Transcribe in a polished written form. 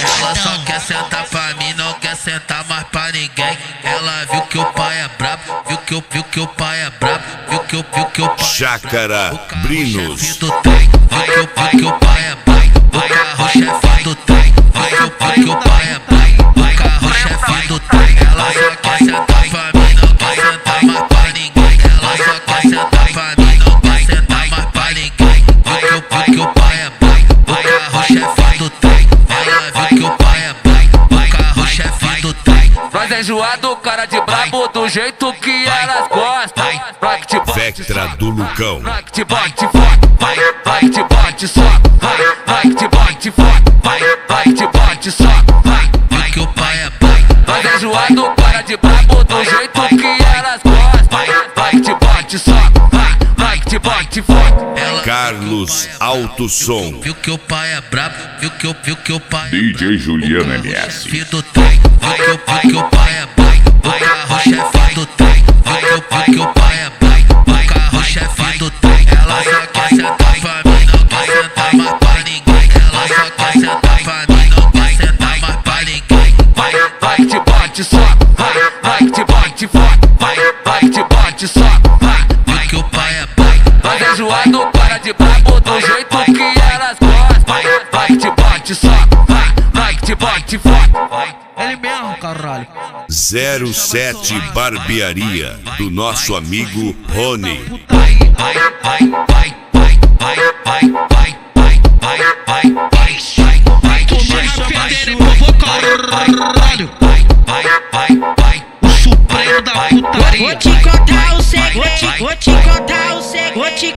Ela só quer sentar pra mim, não quer sentar mais pra ninguém. Ela viu que o pai é brabo, viu que o pai é brabo, viu que o pai Chácara Brinos. Viu que o pai é brabo, o carro chefe do trem. Viu que o pai é brabo, o carro chefe do trem. Ela só quer sentar pra mim, não quer sentar mais pra ninguém. Ela só quer sentar pra mim, não quer sentar mais pra ninguém. Viu que o pai é brabo, o carro chefe do trem. Ela viu que o pai é brabo, o carro chefe do trem. Nós é enjoado, cara de brabo, do jeito que elas gostam. Vai que te bote, Vectra do Lucão. vai que te bote forte, vai que te bote só, vai que te bote forte, vai que te bote só, vai Que o pai é pai, Nós é enjoado, cara de brabo, do jeito que elas gostam. Vai que te bote só, vai que te bote forte. Carlos Alto Som. viu que o pai é brabo, viu que o pai DJ Juliano MS. chefe do trem. Viu que o pai é pai, o carro chefe do trem. Viu que o pai é pai, o carro chefe do trem. Ela só quer sentar pra mim, não quer sentar mais pra ninguém. Ela só quer sentar pra mim, não quer sentar mais pra ninguém. Vai que te bote só, vai que te bote forte, vai que te bote só, Viu que o pai é pai, Nós é enjoado, cara de brabo, do jeito que elas gostam. Vai que te bote só, vai que te bote forte. ele mesmo, caralho. 07 Barbearia do nosso amigo Rony.